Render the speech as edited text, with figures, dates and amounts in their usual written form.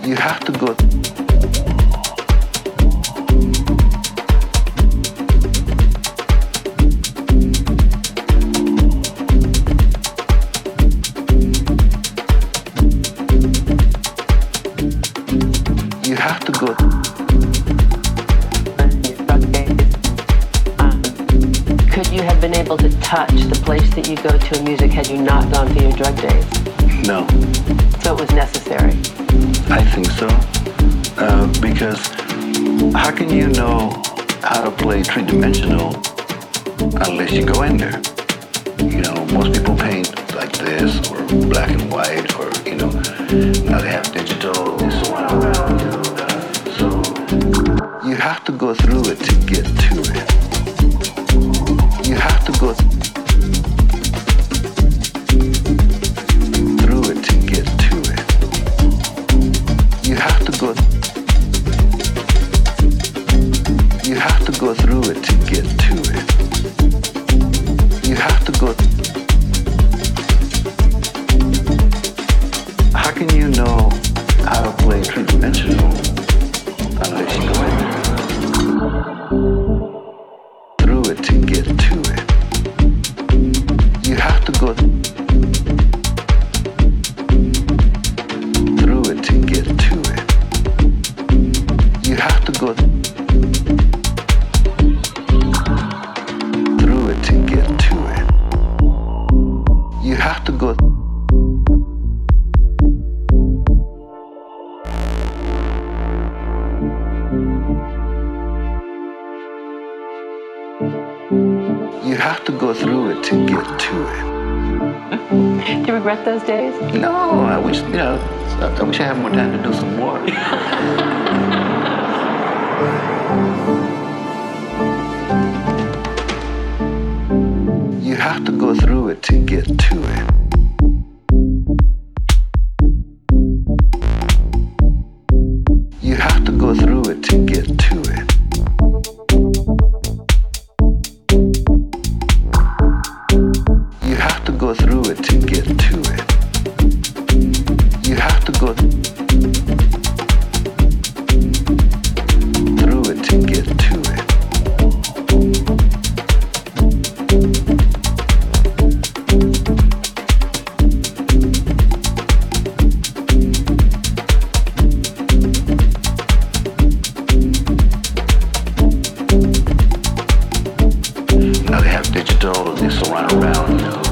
You have to go. You have to go. Could you have been able to touch the place that you go to in music had you not gone through your drug days? No. So it was necessary? I think so. Because how can you know how to play three-dimensional unless you go in there? You know, most people paint like this or black and white or, you know, now they have digital, this one around, you know. So you have to go through it to get to it. You have to go through it to get to it. You have to go. You have to go through it to get to it. You have to go. How can you know how to play three-dimensional unless you go in there? Through it to get to it. You have to go through it to get to it. You have to go through it to get to it. You have to go. You have to go through it to get to it. Do you regret those days? No, I wish, you know, I wish I had more time to do some more. You have to go through it to get to it. You have to go through it to get to it. You have to go through it to get to it. You have to go through it to get to it. Now they have digital, they surround around, you know.